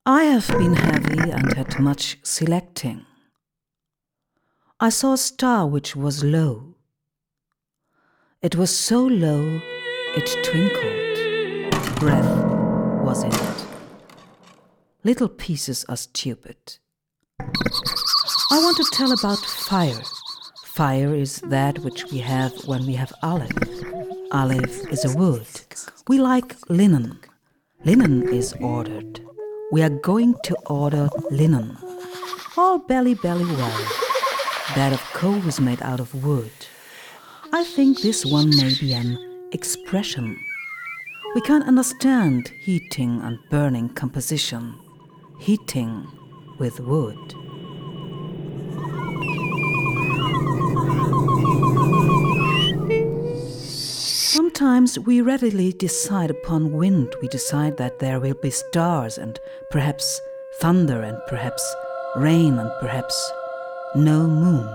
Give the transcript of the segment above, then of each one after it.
I have been heavy and had much selecting. I saw a star which was low. It was so low it twinkled. Breath was in it. Little pieces are stupid. I want to tell about fire. Fire is that which we have when we have olive. Olive is a wood. We like linen. Linen is ordered. We are going to order linen. All belly well. Bed of coal is made out of wood. I think this one may be an expression. We can understand heating and burning composition. Heating with wood. Sometimes we readily decide upon wind. We decide that there will be stars and perhaps thunder and perhaps rain and perhaps no moon.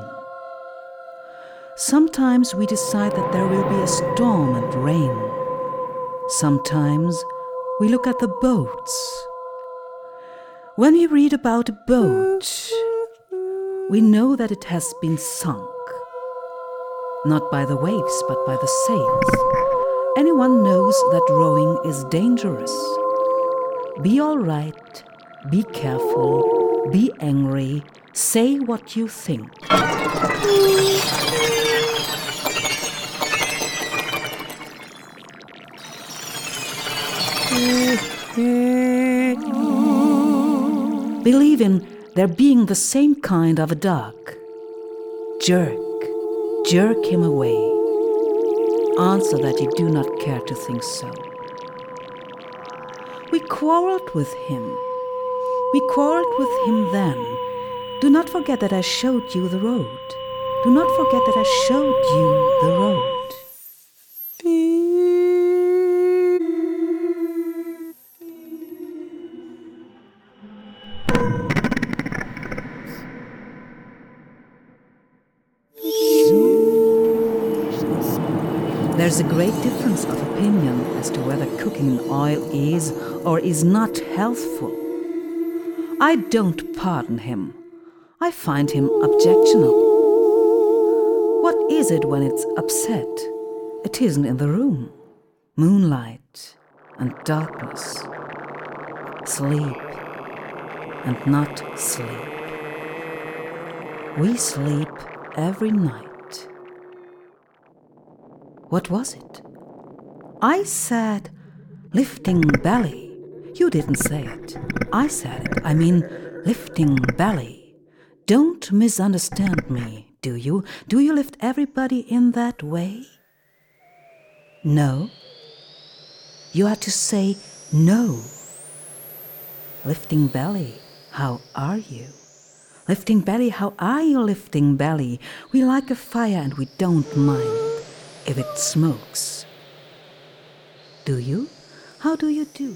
Sometimes we decide that there will be a storm and rain. Sometimes we look at the boats. When we read about a boat, we know that it has been sunk. Not by the waves, but by the sails. Anyone knows that rowing is dangerous. Be all right, be careful, be angry, say what you think. Believe in there being the same kind of a dog. Jerk him away. Answer that you do not care to think so. We quarreled with him. We quarreled with him then. Do not forget that I showed you the road. Do not forget that I showed you the road. There's a great difference of opinion as to whether cooking in oil is or is not healthful. I don't pardon him. I find him objectionable. What is it when it's upset? It isn't in the room. Moonlight and darkness. Sleep and not sleep. We sleep every night. What was it? I said, lifting belly. You didn't say it. I said it. I mean, lifting belly. Don't misunderstand me, do you? Do you lift everybody in that way? No. You had to say no. Lifting belly, how are you? Lifting belly, how are you, lifting belly? We like a fire and we don't mind if it smokes. Do you? How do you do?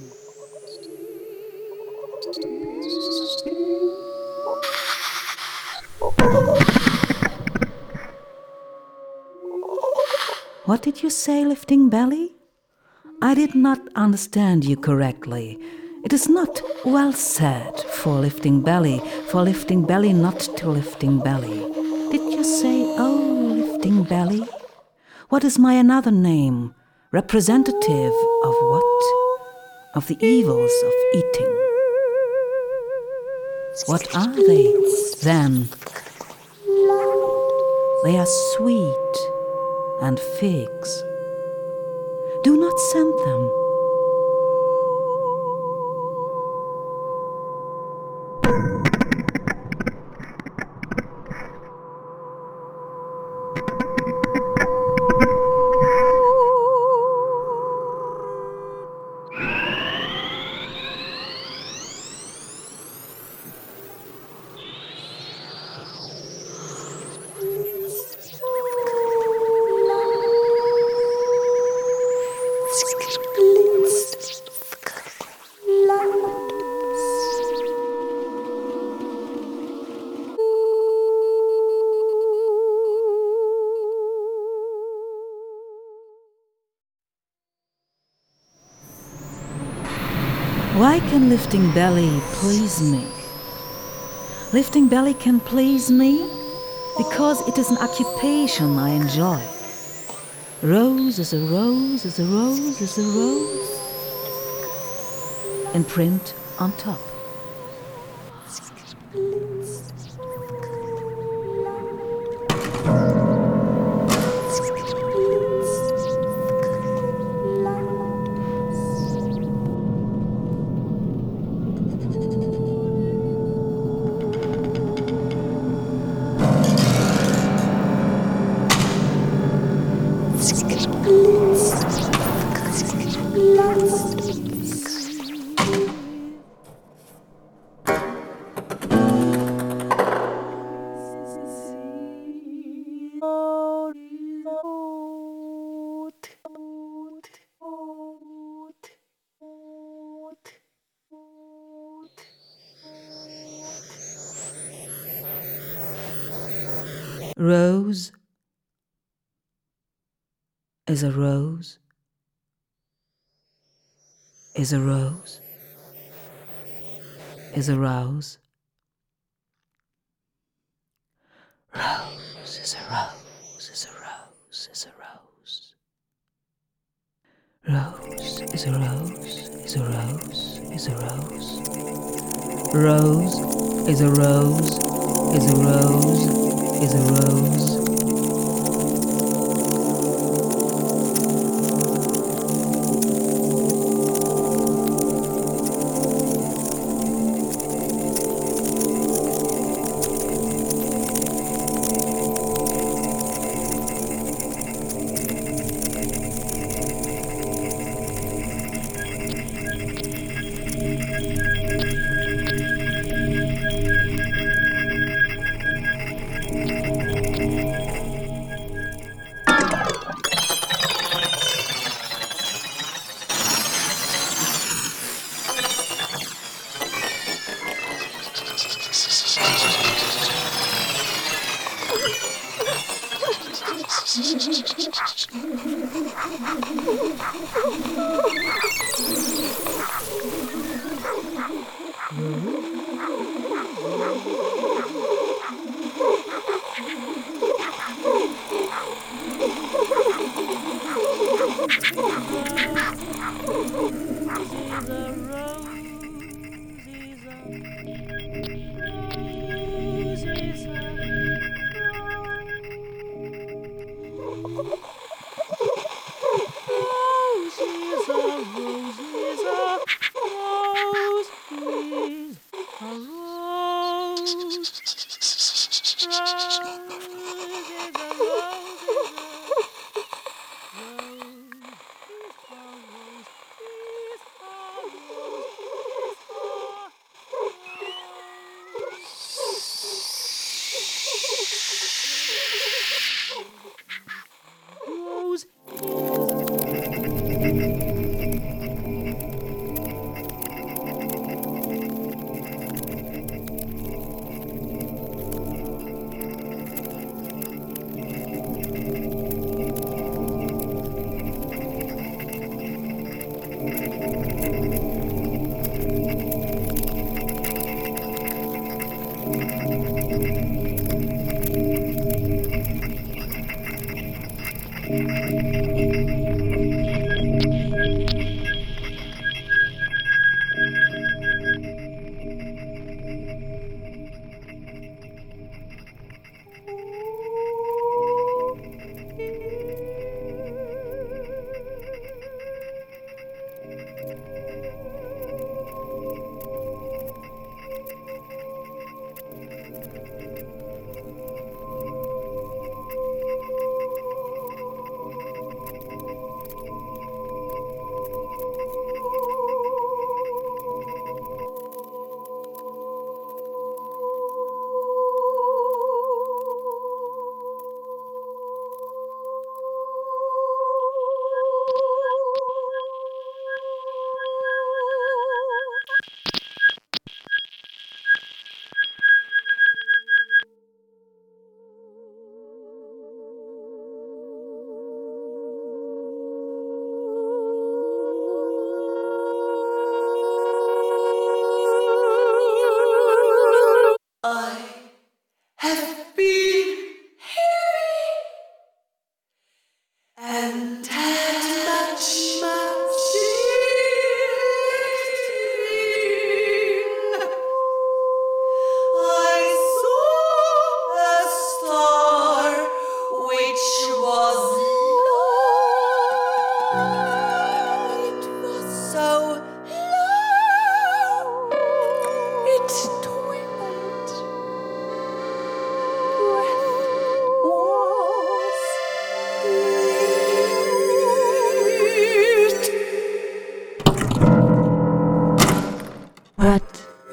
What did you say, lifting belly? I did not understand you correctly. It is not well said for lifting belly not to lifting belly. Did you say, oh, lifting belly? What is my another name? Representative of what? Of the evils of eating. What are they, then? They are sweet and figs. Do not send them. can lifting belly please me? Lifting belly can please me because it is an occupation I enjoy. Rose is a rose, is a rose, is a rose. In print on top. Rose is a rose, is a rose, is a rose. Rose is a rose, is a rose, is a rose. Rose is a rose, is a rose, is a rose. Rose is a rose, is a rose, is a rose.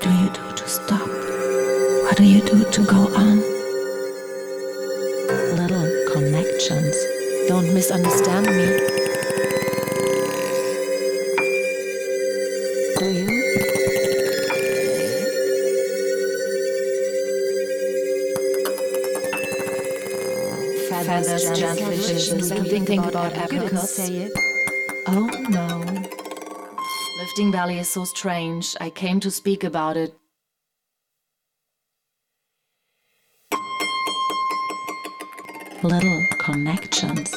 do you do to stop? What do you do to go on? Little connections. Don't misunderstand me. Do you? Feathers, jellyfishes, do you think about apricots? Oh no. Lifting Valley is so strange. I came to speak about it. Little connections.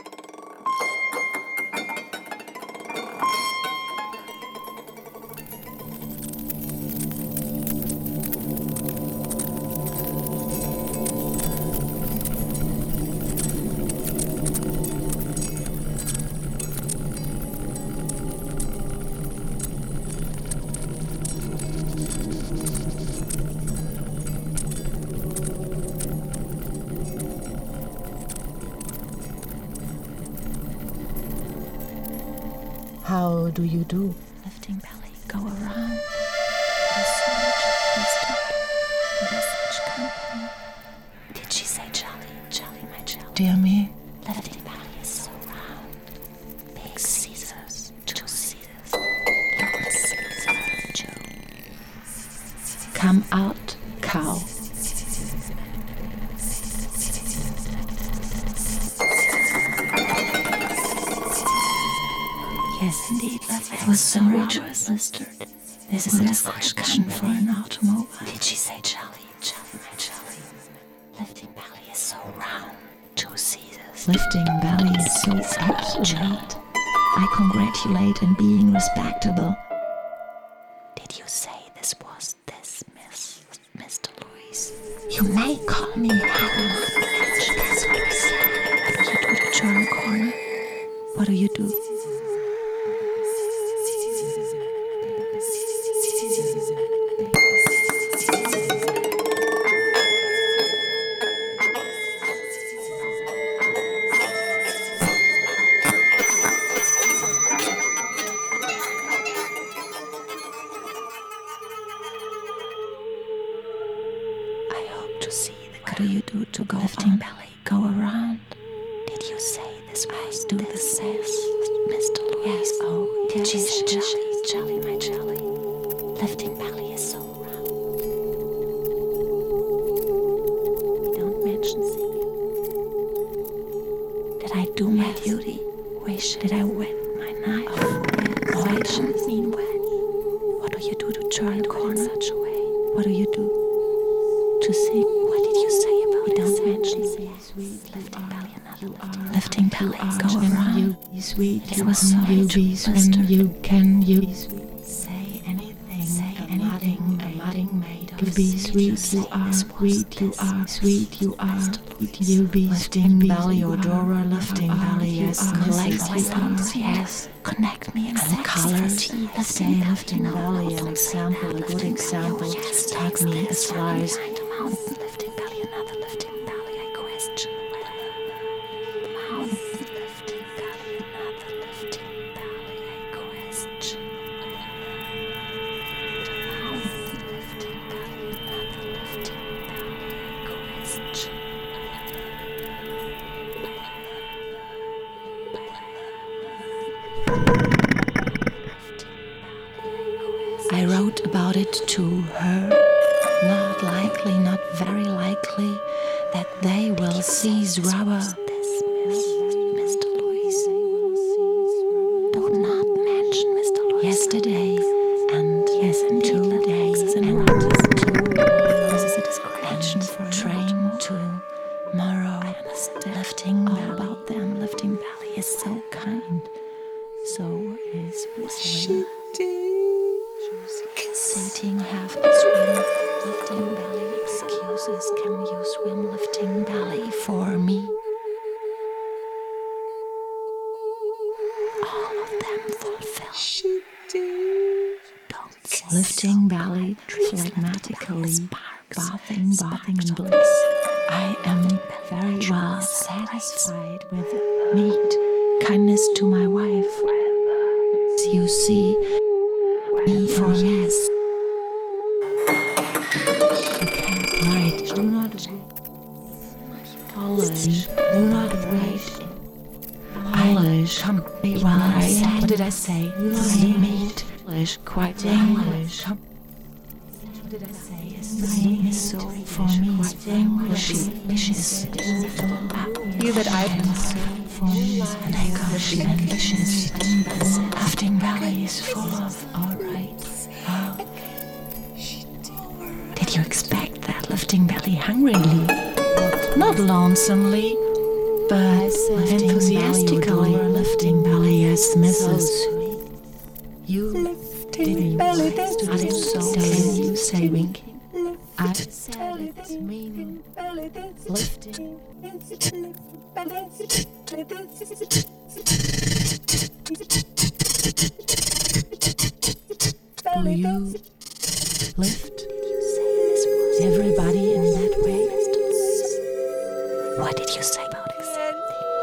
How do you do? Lifting Valley, go around. There's so much wisdom. There's such company. Did she say Charlie? Charlie, my Charlie. Dear me, Lifting Valley is so round. Big Caesars, two Caesars. Little Caesar, Joe. Come out, cow. Yes, indeed. It was so rich, blistered. This is a discussion for an automobile. Did she say Charlie? Charlie, my Charlie. Lifting Valley is so round. Two Caesars. Lifting Valley is so obsolete. I congratulate in being respectable. Did you say this was this, Mr. Louise? You may call me Helen. That's what we said. You do the German corner. What do you do? To see the what do you do to go lifting Valley, go around? Did you say this was do the same, Mr. Louise? Yes, oh, did you say Charlie, my Charlie? Lifting Valley is so round. Don't mention singing. Did I do my duty? Wish, did I wet my knife? Oh, I shouldn't mean wet. What do you do to turn corner such a way? What do you do? To sing. What did you say about it? Don't mention sweet. Lifting Valley, another lifting Valley, go around. You be sweet, it was so you be sweet, you can you say anything, nothing made of you be sweet, you are sweet, you are sweet, you are sweet, you be lifting Valley, Odora, lifting Valley, yes, collect my thoughts, yes, connect me and color, say lifting Valley, an example, a good example, tag me as flies. Lifting Valley, another lifting Valley, I question whether the mountain lifting Valley, another lifting Valley, I question whether the mountain lifting Valley, another lifting Valley, I question I wrote about it to her. Not likely, not very likely, that they will seize rubber. Mr. Louise. Do not mention Mr. Louise. Yesterday and yes, and 2 days and this is a description for train tomorrow. I understand. Lifting all about them. Lifting Valley is so kind. So is whistling. Sitting half the swim. Lifting Valley excuses. Can you swim Lifting Valley for me? All of them fulfill. Don't say Lifting Valley phlegmatically, bathing in bliss. I am very well satisfied with meat, kindness to my wife. You see, me for yes. What did I say? I made English quite English. What did I say? So for me, English is delicious. You that I am so for me, and I gosh, delicious. Lifting Valley is full of all right. Did you expect that? Lifting Valley hungrily, not lonesomely, but enthusiastically. Lifting Valley as Mrs. You lifting belly, I did so telling you say winking. I said it's meaning lifting. Do you lift everybody in that way? What did you say about accepting?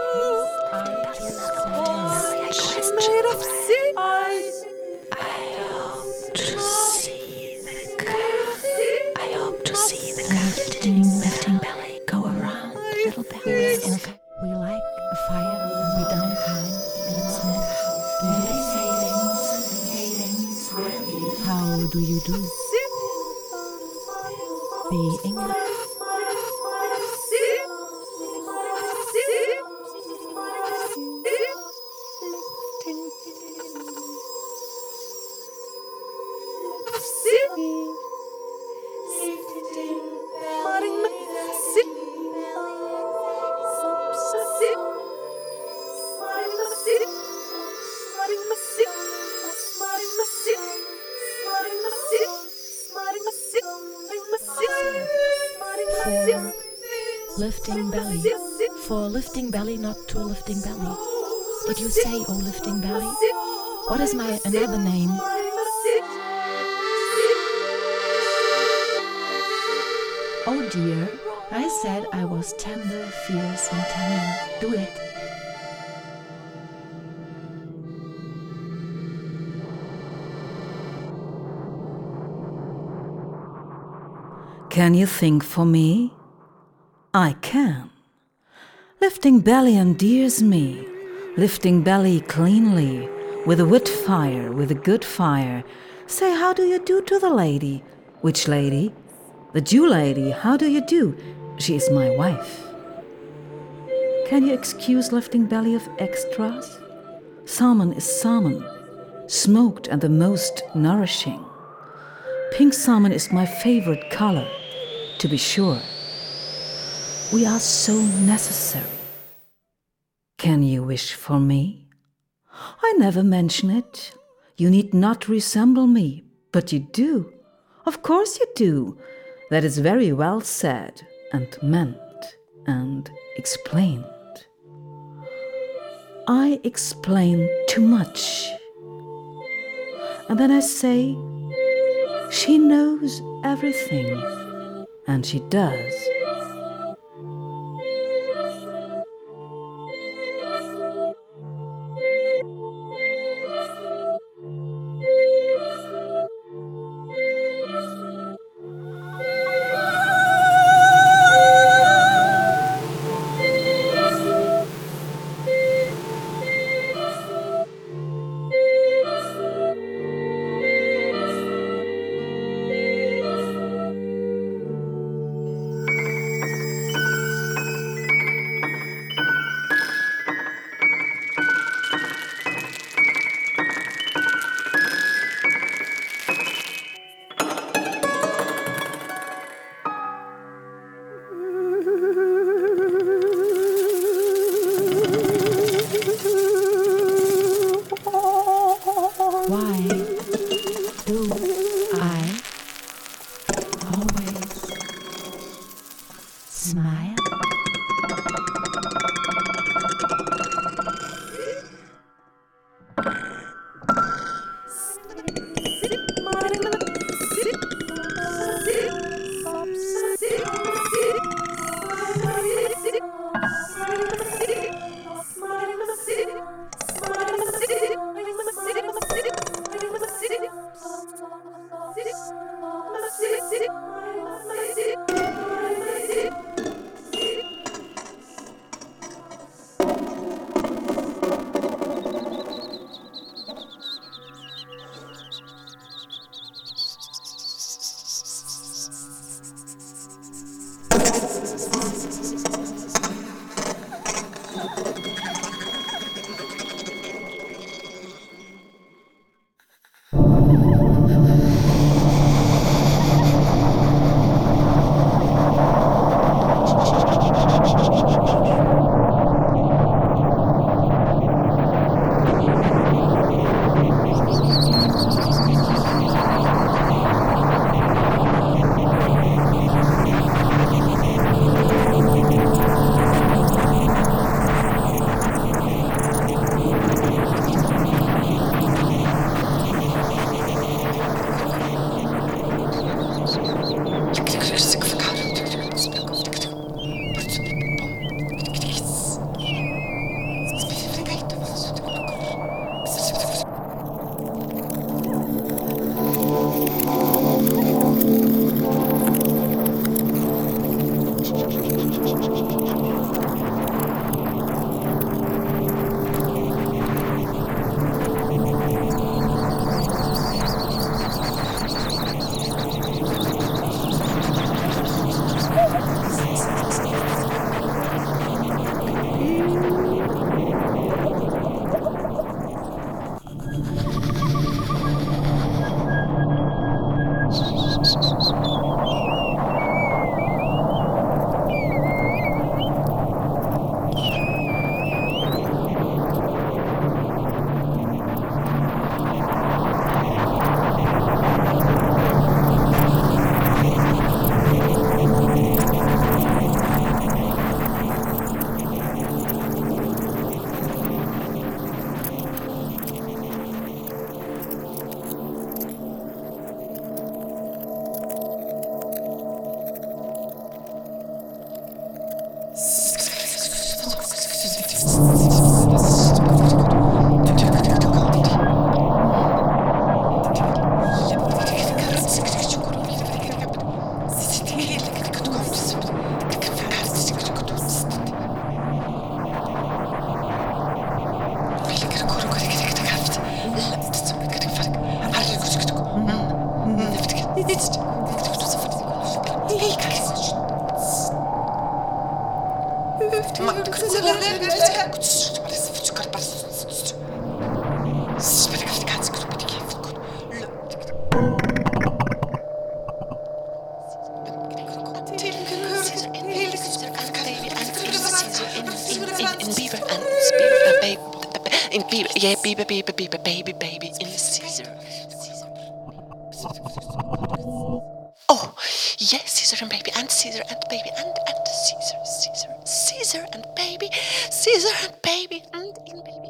I hope to see the lifting belly go around little belly. In fact, we like a fire and we don't mind that it's not. How do you do? The English. Lifting belly. For lifting belly, not to lifting belly. Did you say, oh, lifting belly? What is my another name? Oh dear, I said I was tender, fierce, and tender. Do it. Can you think for me? I can. Lifting belly endears me, lifting belly cleanly, with a wood fire, with a good fire. Say, how do you do to the lady? Which lady? The Jew lady, how do you do? She is my wife. Can you excuse lifting belly of extras? Salmon is salmon, smoked and the most nourishing. Pink salmon is my favorite color, to be sure. We are so necessary. Can you wish for me? I never mention it. You need not resemble me, but you do. Of course you do. That is very well said and meant and explained. I explain too much. And then I say, she knows everything, and she does. Smile. Baby in the Caesar. Oh, yes, Caesar and baby and Caesar and baby and Caesar and baby and in baby.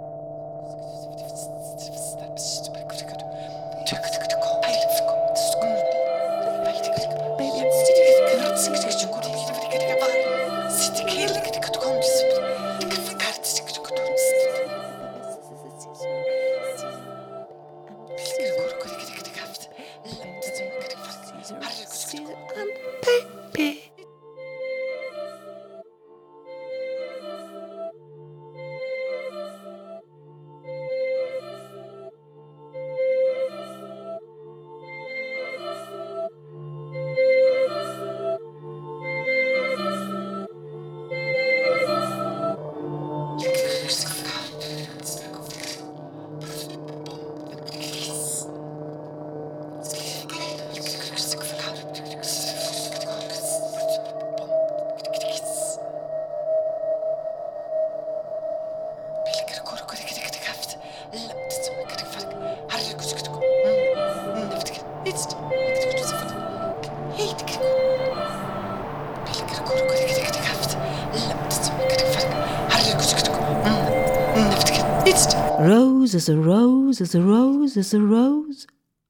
Rose is a rose, is a rose, is a rose.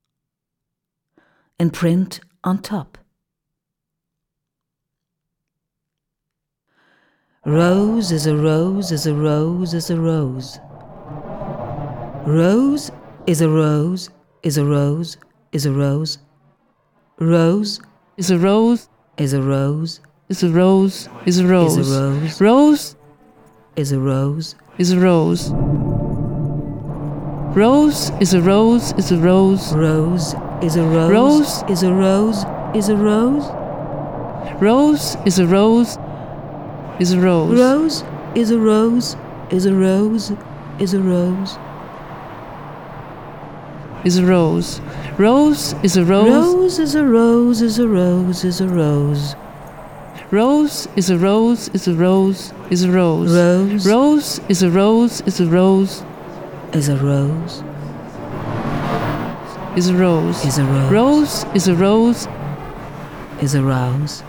In print on top. Rose is a rose, is a rose, is a rose. Rose is a rose, is a rose, is a rose. Rose is a rose, is a rose, is a rose, is a rose. is a rose. Rose Is a rose. is a rose. Rose is a rose, is a rose. Rose is a rose. Rose is a rose, is a rose. Rose is a rose, is a rose. Rose is a rose, is a rose, is a rose. Is a rose. Rose is a rose. Rose is a rose, is a rose, is a rose. Rose is a rose, is a rose, is a rose. Rose Rose is a rose, is a rose, is a rose, is a rose. is a rose. Rose is a rose. Is a rose.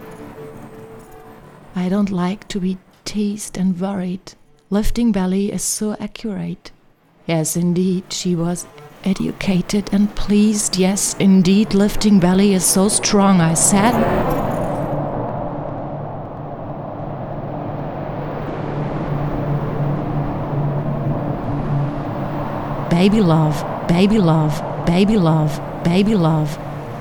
I don't like to be teased and worried. Lifting belly is so accurate. Yes, indeed, she was educated and pleased. Yes, indeed, lifting belly is so strong, I said. Baby love, baby love, baby love, baby love.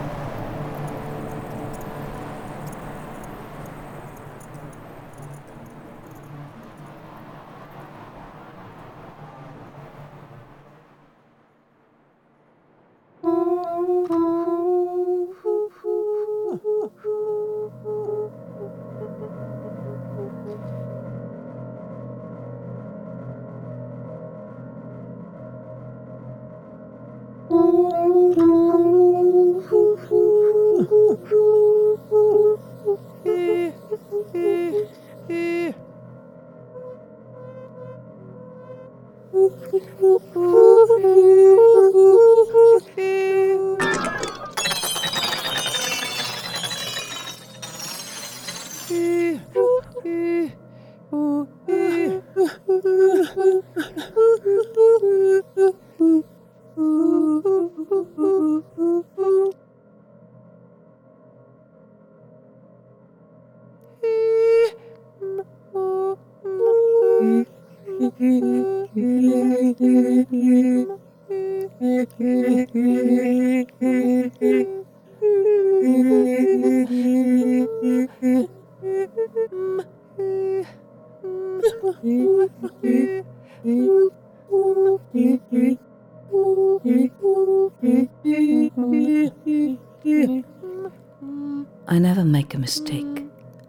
I never make a mistake.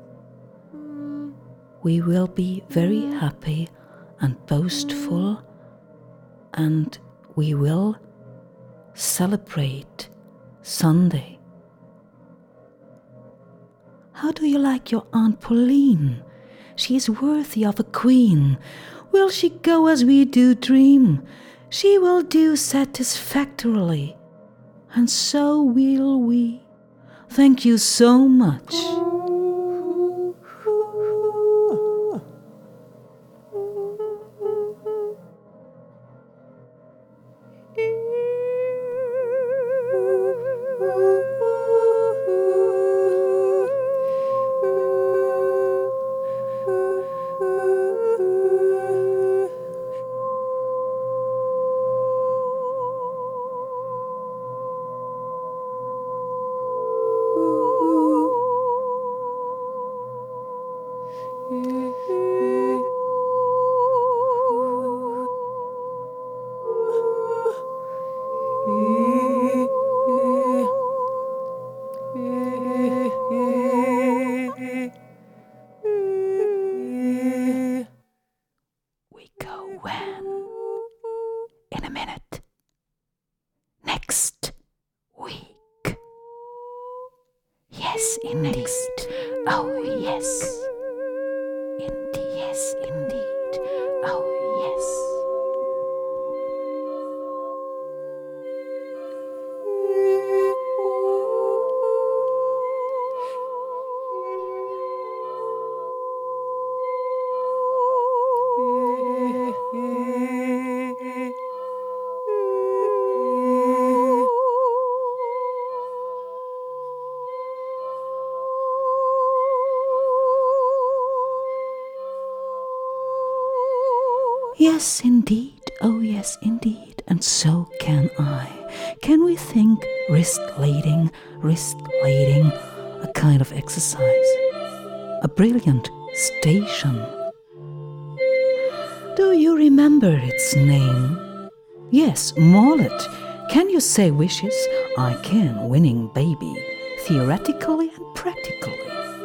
We will be very happy and boastful, and we will celebrate Sunday. How do you like your Aunt Pauline? She is worthy of a queen. Will she go as we do dream? She will do satisfactorily, and so will we. Thank you so much. We go when? In a minute. Next week. Yes, indeed. Oh, yes. Yes, indeed. Oh, yes. Yes, indeed. Oh, yes, indeed. And so can I. Can we think wrist-lading, a kind of exercise? A brilliant station. Do you remember its name? Yes, Mullet. Can you say wishes? I can, winning baby. theoretically and practically.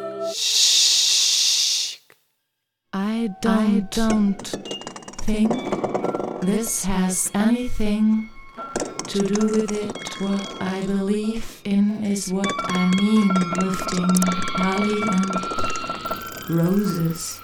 I don't think this has anything to do with it. What I believe in is what I mean, lifting holly and roses.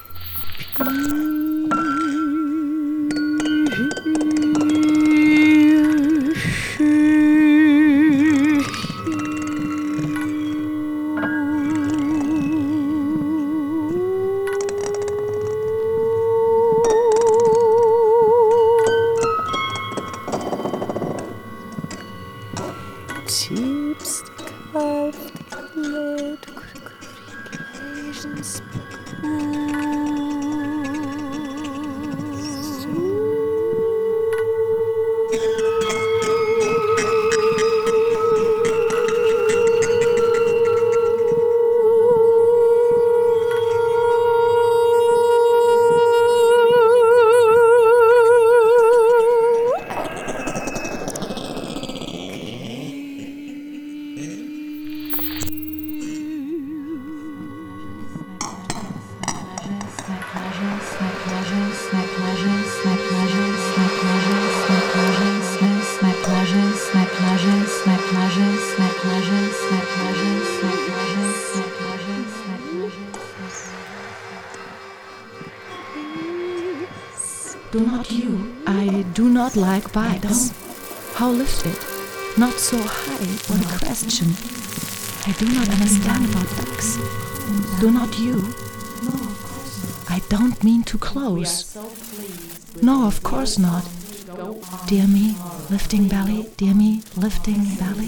Do not you? I do not like bites. How lifted? Not so high. What a question. I do not understand about ducks. Do not you? I don't mean to close. No, of course not. Dear me, lifting belly, dear me, lifting belly.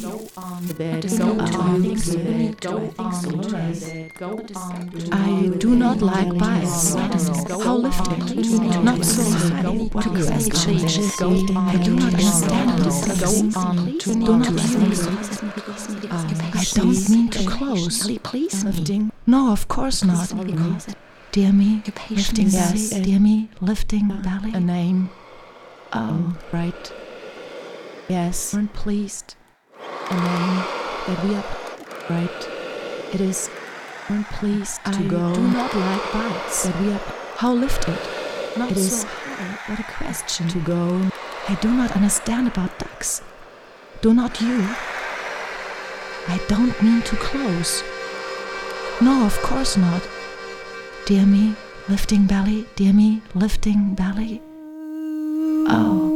I do not like bites. How lifted? Not so high. What a question. I do not understand this. Do not you? I don't mean to close. Lifting. No, of course not. Dear me, lifting belly, dear me, lifting belly. A name. Oh, right. Yes, weren't pleased. A name that we are right. It is weren't pleased to go. I do not like bites. That we are how lifted. Not it is so high. What a question to go. I do not understand about ducks. Do not you? I don't mean to close. No, of course not. Dear me, lifting belly, dear me, lifting belly. Oh.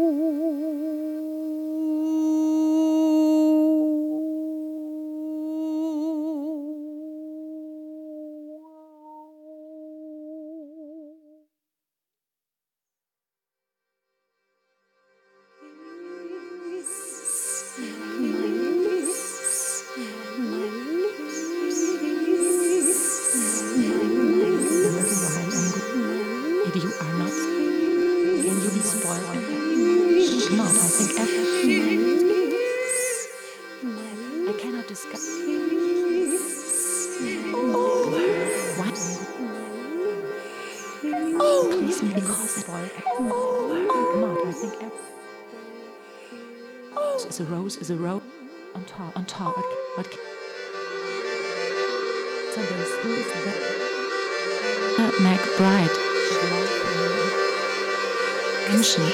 You are not. Can you be spoiled? Not, I think I cannot discuss. What? Please me because spoiled. Not, I think is a rose, on top. What? Somebody's who is that? McBride. Ancient.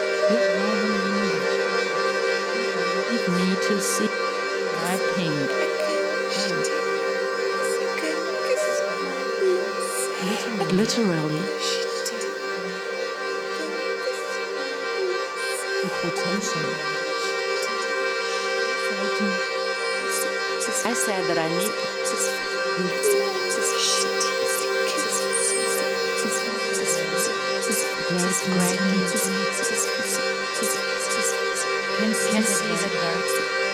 Leave me to see. I think. Literally. The quotation. I said that I need. Can see the birds.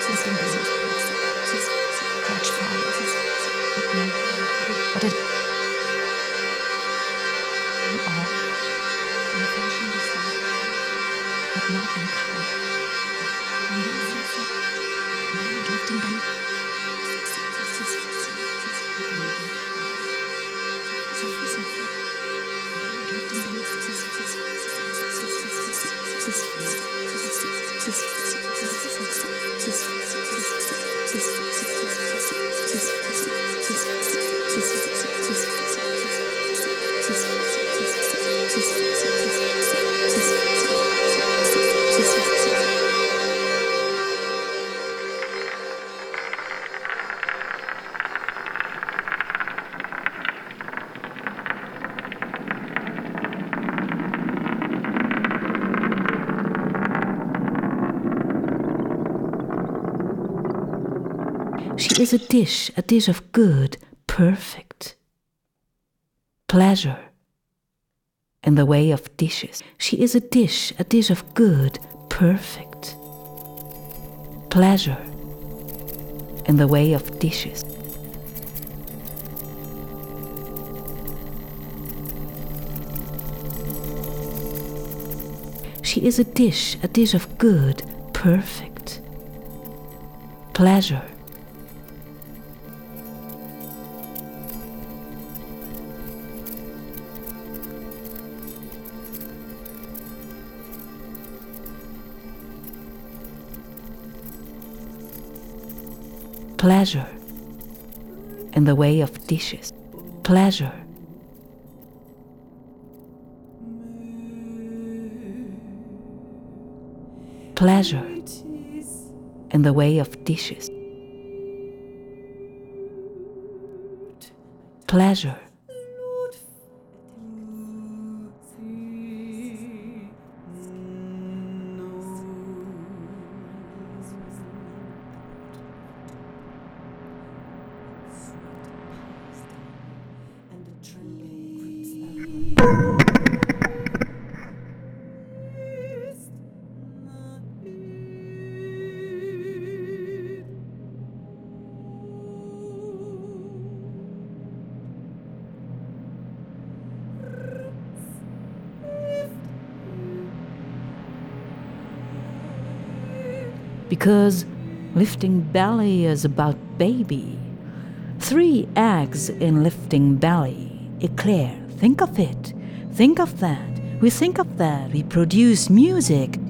Catch fire. What did you are? In fashion design, but not in color. Lifting them. She is a dish of good, perfect pleasure in the way of dishes. She is a dish of good, perfect pleasure in the way of dishes. She is a dish of good, perfect pleasure. Pleasure in the way of dishes. Pleasure. Pleasure in the way of dishes. Pleasure. Because lifting belly is about baby. 3 eggs in lifting belly. Eclair, think of it. Think of that. We think of that. We produce music.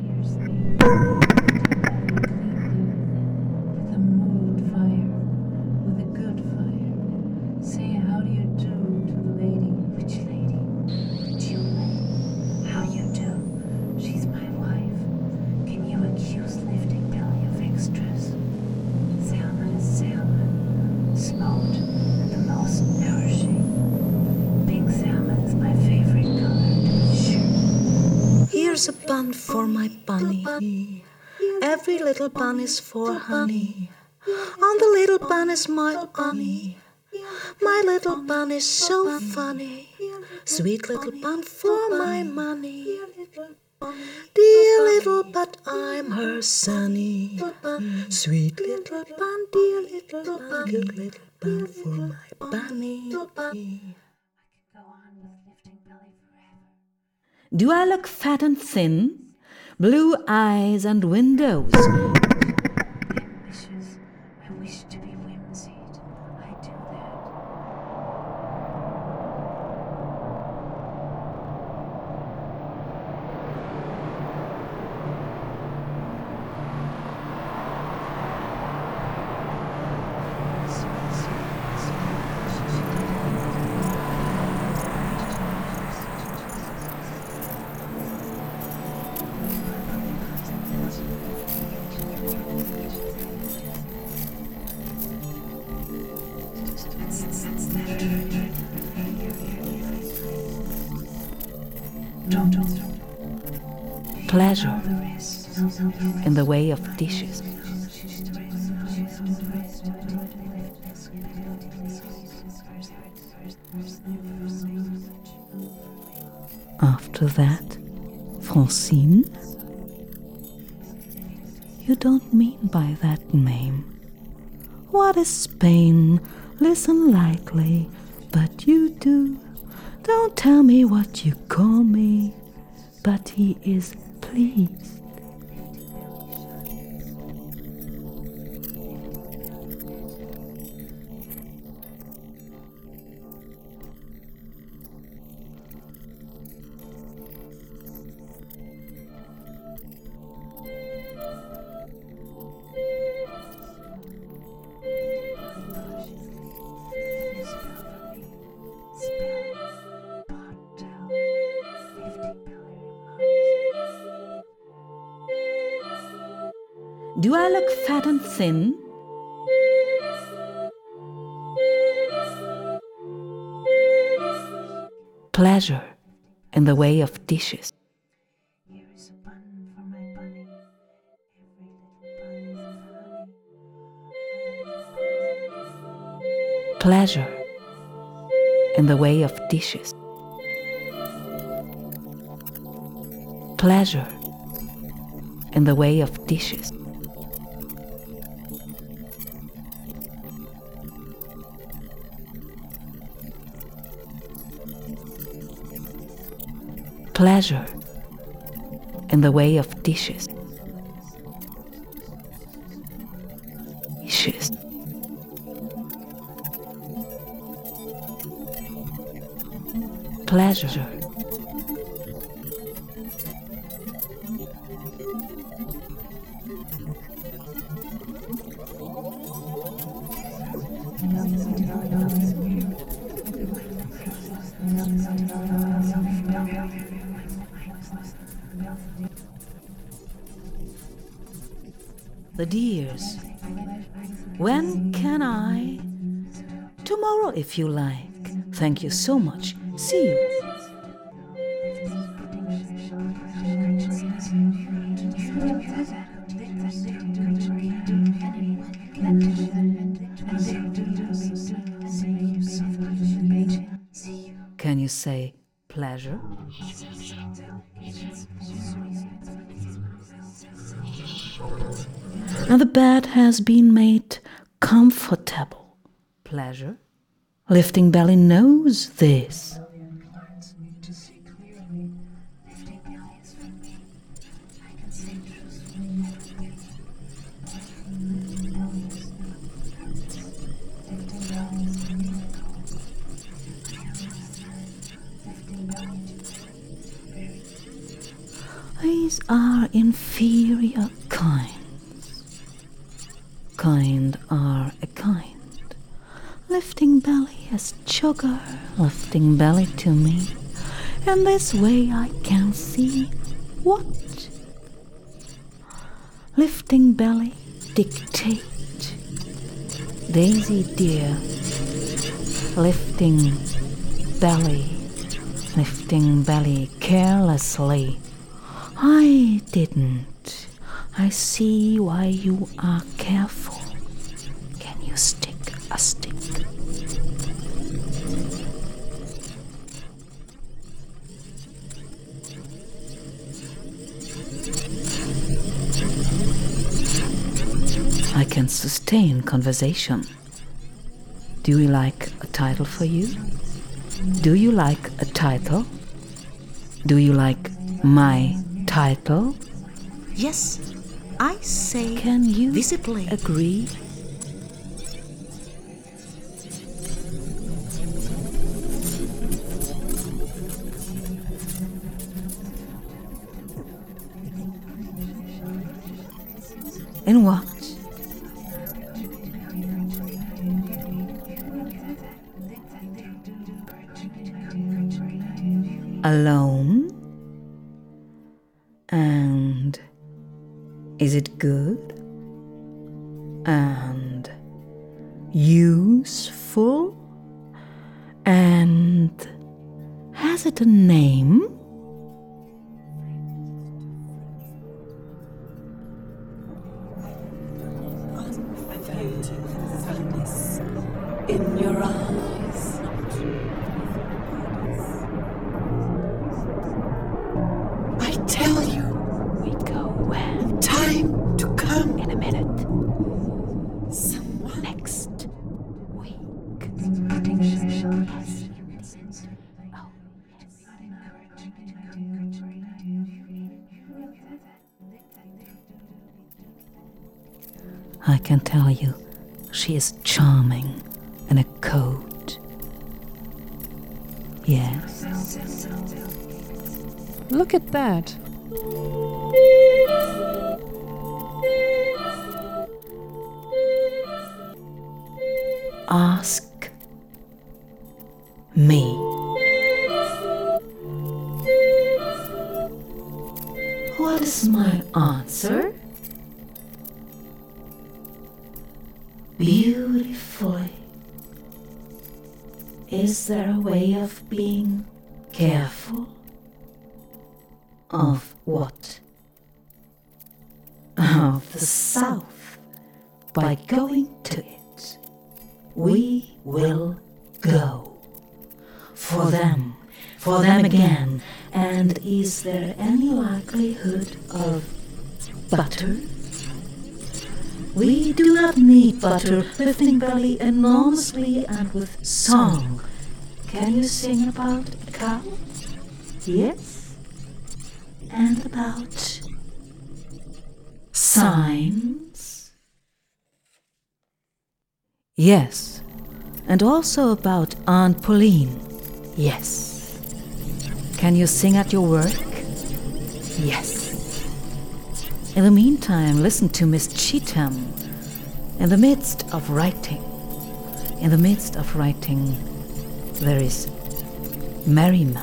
Here's a bun for my bunny. Every little bun is for honey. On the little bun is my bunny. My little bun is so funny. Sweet little bun for my money. Dear little, but I'm her sonny. Sweet little bun, dear little bun, good little bun for my bunny. Do I look fat and thin? Blue eyes and windows. Wishes, I wish to be whimsied. I do that. Pleasure in the way of dishes. After that, Francine? You don't mean by that name. What is Spain? Listen lightly, but you do. Don't tell me what you call me, but he is pleased. Do I look fat and thin? Pleasure in the way of dishes. Pleasure in the way of dishes. Pleasure in the way of dishes. Pleasure in the way of dishes. Dishes. Pleasure. The dears. When can I? Tomorrow, if you like. Thank you so much. See you. Can you say pleasure? Now the bed has been made comfortable. Pleasure? Lifting belly knows this. These are inferior kinds. Kind are a kind. Lifting belly as sugar, lifting belly to me. And this way I can see what? Lifting belly dictate. Daisy dear, lifting belly carelessly. I didn't. I see why you are careful. Can you stick a stick? I can sustain conversation. Do you like a title for you? Do you like a title? Do you like my title? Yes, I say. Can you visibly agree? In what? Alone? And is it good? And useful? And has it a name? in your eyes. I tell you, We go where? time to come. In a minute. Someone Next week. I can tell you, she is charming in a coat. Yes. Look at that. Ask me. What is my answer? beautifully. Is there a way of being careful? Of what? Of the South. By going to it, we will go. For them again. And is there any likelihood of butter? We do not need butter, lifting belly enormously and with song. Can you sing about a cow? Yes? And about signs? Yes. And also about Aunt Pauline? Yes. Can you sing at your work? Yes. In the meantime, listen to Miss Cheetham. In the midst of writing, there is merriment.